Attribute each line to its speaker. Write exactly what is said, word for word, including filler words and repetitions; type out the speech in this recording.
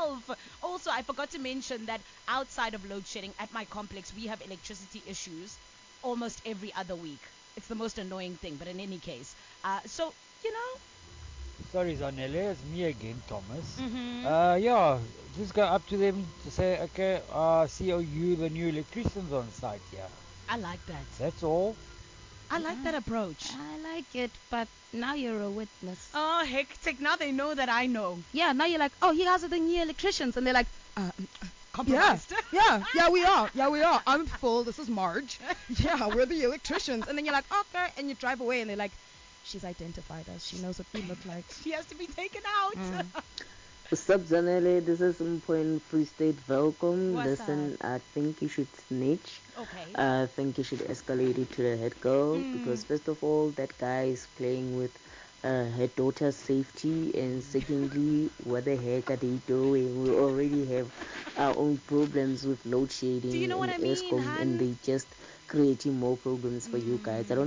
Speaker 1: yourself. Also, I forgot to mention that outside of load shedding at my complex, we have electricity issues almost every other week. It's the most annoying thing, but in any case, uh, so you know.
Speaker 2: Sorry, Zanele, it's me again, Thomas.
Speaker 1: Mm-hmm.
Speaker 2: Uh, yeah, just go up to them to say, okay, uh, C O U, the new electricians on site, yeah.
Speaker 1: I like that.
Speaker 2: That's all.
Speaker 1: I like that
Speaker 3: Yeah,
Speaker 1: approach.
Speaker 3: I like it, but now you're a witness.
Speaker 1: Oh, hectic. Now they know that I know.
Speaker 3: Yeah, now you're like, oh, you guys are the new electricians, and they're like, uh, yeah,
Speaker 1: Compromised.
Speaker 3: yeah, yeah, we are, yeah, we are. I'm full. This is Marge. Yeah, we're the electricians, and then you're like, okay, and you drive away, and they're like, she's identified us. She knows what we look like.
Speaker 1: She has to be taken out.
Speaker 3: Mm.
Speaker 4: What's up, Zanele? This is some point Free State. Welcome.
Speaker 1: What's up?
Speaker 4: Listen, I think you should snitch.
Speaker 1: Okay.
Speaker 4: I think you should escalate it to the head girl
Speaker 1: Mm.
Speaker 4: because, first of all, that guy is playing with uh, her daughter's safety, and secondly, what the heck are they doing? We already have our own problems with load
Speaker 1: Do you
Speaker 4: shedding
Speaker 1: know what
Speaker 4: and
Speaker 1: I mean,
Speaker 4: ESCOM, and
Speaker 1: hun?
Speaker 4: they just creating more problems for you guys. I don't